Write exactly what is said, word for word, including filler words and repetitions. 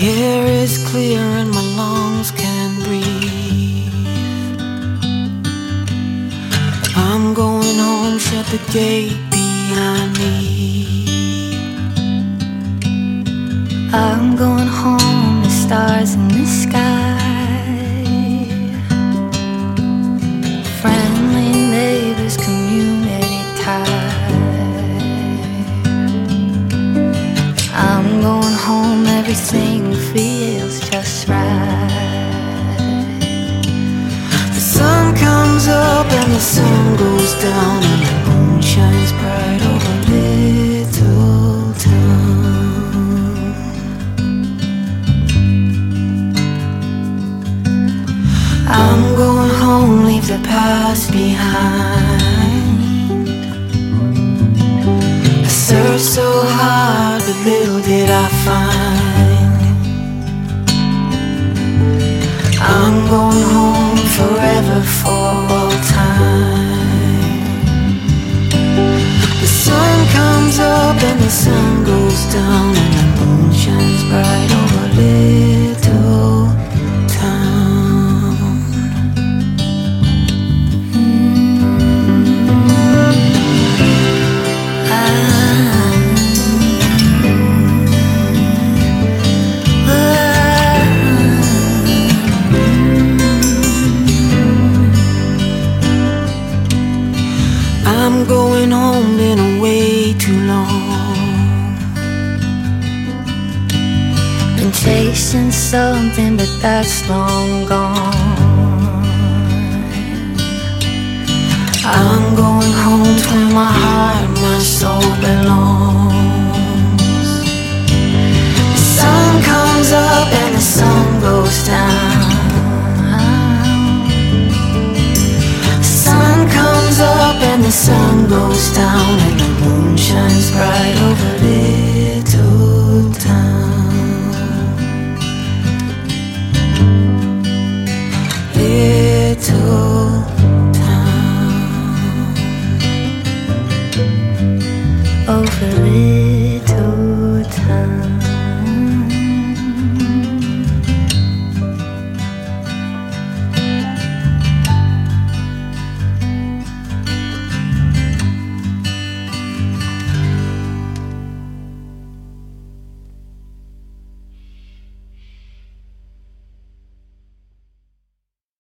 air is clear and my lungs can breathe. I'm going home, shut the gate behind me. I'm going home, the stars in the sky, friendly neighbors, community tie. I'm going home, everything feels just right. The sun comes up and the sun goes down, and the moon shines bright over little town. I'm going home, leave the past behind. I searched so hard, but little did I find. I'm going home forever, for all time. The sun comes up and the sun goes down, and the moon shines bright over little town. I'm going home, been away too long. Been chasing something, but that's long gone. I'm going home to where my heart, my soul belongs. The sun comes up and the sun goes down. The sun comes up and the sun goes down, and